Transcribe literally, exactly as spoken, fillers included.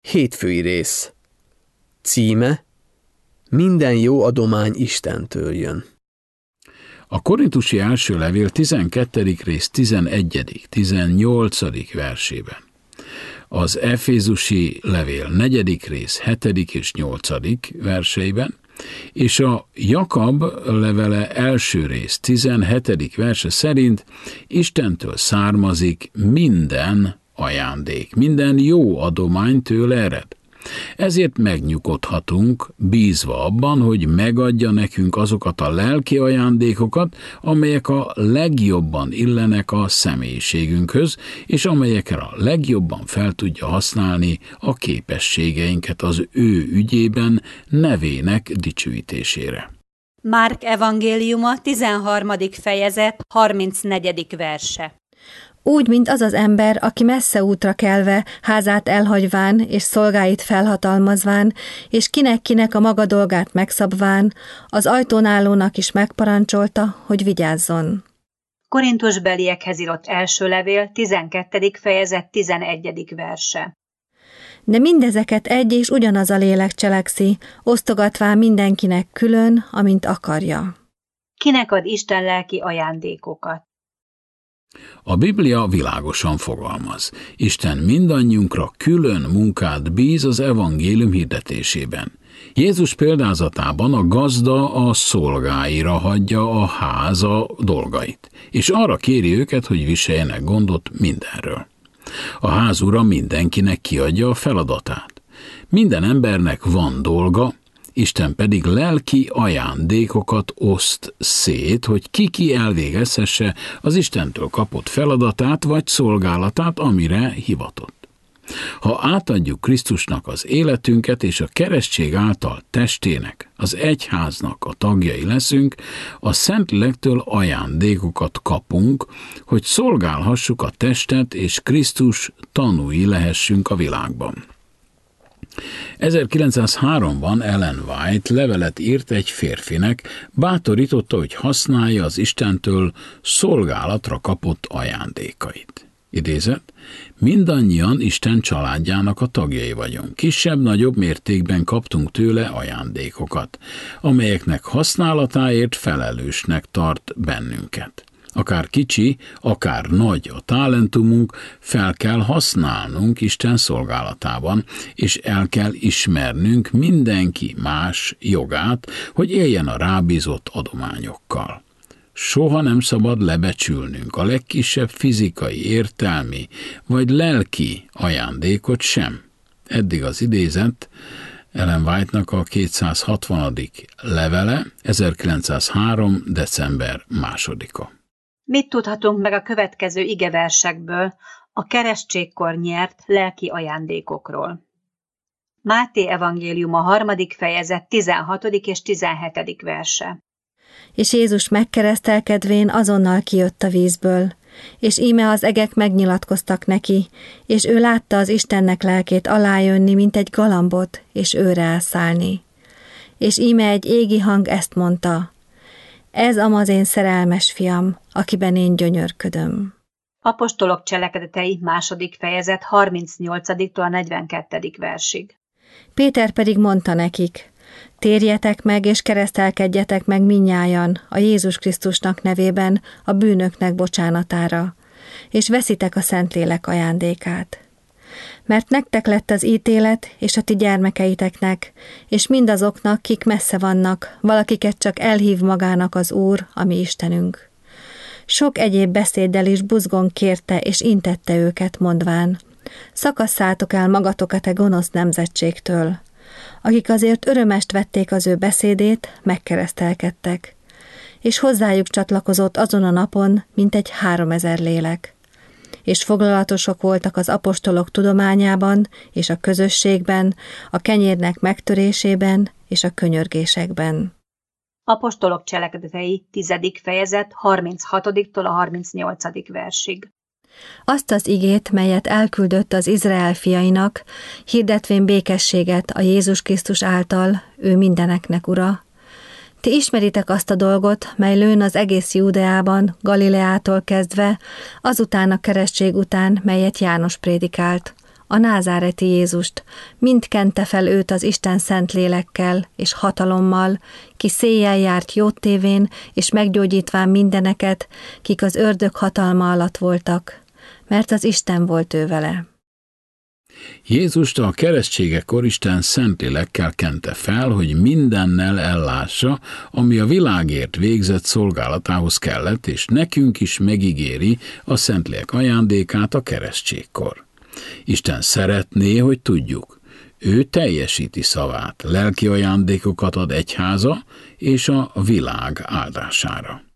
Hétfői rész. Címe: Minden jó adomány Istentől jön. A Korintusi első levél tizenkettedik rész tizenegyedik, tizennyolcadik versében, az Efézusi levél negyedik rész hetedik és nyolcadik verseiben, és a Jakab levele első rész tizenhetedik verse szerint Istentől származik minden ajándék, minden jó adomány tőle ered. Ezért megnyugodhatunk, bízva abban, hogy megadja nekünk azokat a lelki ajándékokat, amelyek a legjobban illenek a személyiségünkhöz, és amelyekre a legjobban fel tudja használni a képességeinket az ő ügyében, nevének dicsőítésére. Márk evangéliuma tizenharmadik fejezet harmincnegyedik verse. Úgy, mint az az ember, aki messze útra kelve, házát elhagyván, és szolgáit felhatalmazván, és kinek-kinek a maga dolgát megszabván, az ajtónálónak is megparancsolta, hogy vigyázzon. Korintusbeliekhez írott első levél tizenkettedik fejezet tizenegyedik verse. De mindezeket egy és ugyanaz a lélek cselekszi, osztogatván mindenkinek külön, amint akarja. Kinek ad Isten lelki ajándékokat? A Biblia világosan fogalmaz. Isten mindannyiunkra külön munkát bíz az evangélium hirdetésében. Jézus példázatában a gazda a szolgáira hagyja a háza dolgait, és arra kéri őket, hogy viseljenek gondot mindenről. A ház ura mindenkinek kiadja a feladatát. Minden embernek van dolga, Isten pedig lelki ajándékokat oszt szét, hogy ki-ki elvégezhesse az Istentől kapott feladatát vagy szolgálatát, amire hivatott. Ha átadjuk Krisztusnak az életünket, és a keresztség által testének, az egyháznak a tagjai leszünk, a Szentlélektől ajándékokat kapunk, hogy szolgálhassuk a testet, és Krisztus tanúi lehessünk a világban. ezerkilencszázháromban Ellen White levelet írt egy férfinek, bátorította, hogy használja az Istentől szolgálatra kapott ajándékait. Idézet: mindannyian Isten családjának a tagjai vagyunk. Kisebb-nagyobb mértékben kaptunk tőle ajándékokat, amelyeknek használatáért felelősnek tart bennünket. Akár kicsi, akár nagy a talentumunk, fel kell használnunk Isten szolgálatában, és el kell ismernünk mindenki más jogát, hogy éljen a rábízott adományokkal. Soha nem szabad lebecsülnünk a legkisebb fizikai, értelmi vagy lelki ajándékot sem. Eddig az idézet Ellen White-nak a kétszázhatvanadik levele, ezerkilencszázhárom. december másodika. Mit tudhatunk meg a következő igeversekből a keresztségkor nyert lelki ajándékokról? Máté evangéliuma harmadik fejezet tizenhatodik és tizenhetedik verse. És Jézus megkeresztelkedvén azonnal kijött a vízből, és íme az egek megnyilatkoztak neki, és ő látta az Istennek lelkét alájönni, mint egy galambot, és őre elszállni. És íme egy égi hang ezt mondta: ez amaz én szerelmes fiam, akiben én gyönyörködöm. Apostolok cselekedetei második fejezet harmincnyolcadiktól a negyvenkettedik versig. Péter pedig mondta nekik: térjetek meg és keresztelkedjetek meg mindnyájan a Jézus Krisztusnak nevében a bűnöknek bocsánatára, és veszitek a Szentlélek ajándékát. Mert nektek lett az ítélet, és a ti gyermekeiteknek, és mindazoknak, kik messze vannak, valakiket csak elhív magának az Úr, a mi Istenünk. Sok egyéb beszéddel is buzgón kérte és intette őket, mondván: szakasszátok el magatokat e gonosz nemzetségtől. Akik azért örömest vették az ő beszédét, megkeresztelkedtek. És hozzájuk csatlakozott azon a napon mintegy háromezer lélek. És foglalatosok voltak az apostolok tudományában és a közösségben, a kenyérnek megtörésében és a könyörgésekben. Apostolok cselekedetei tizedik fejezet harminchatodiktól a harmincnyolcadik versig. Azt az igét, melyet elküldött az Izrael fiainak, hirdetvén békességet a Jézus Krisztus által, ő mindeneknek ura. Ti ismeritek azt a dolgot, mely lőn az egész Júdeában, Galileától kezdve, azután a keresztség után, melyet János prédikált, a názáreti Jézust, mind kente fel őt az Isten szent lélekkel és hatalommal, ki széjjel járt jótévén és meggyógyítván mindeneket, kik az ördög hatalma alatt voltak, mert az Isten volt ő vele. Jézust a keresztségekor Isten szentlélekkel kente fel, hogy mindennel ellássa, ami a világért végzett szolgálatához kellett, és nekünk is megígéri a Szentlélek ajándékát a keresztségkor. Isten szeretné, hogy tudjuk, ő teljesíti szavát, lelki ajándékokat ad egyháza és a világ áldására.